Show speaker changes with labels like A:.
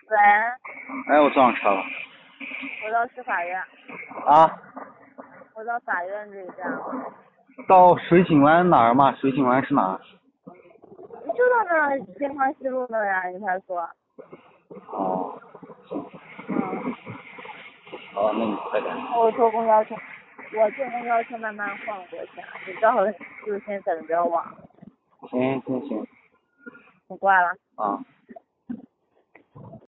A: 喂，
B: 哎，我撞车了。
A: 我到市法院，
B: 啊，
A: 我到法院这一站了。
B: 到水井湾哪儿嘛？水井湾是哪儿？
A: 你就到那儿金华西路那儿呀，你派出所。
B: 哦，
A: 嗯，
B: 好，那你快点。
A: 我坐公交车慢慢晃过去啊。你到了就先等着我。
B: 行行行。
A: 你挂了。
B: 啊。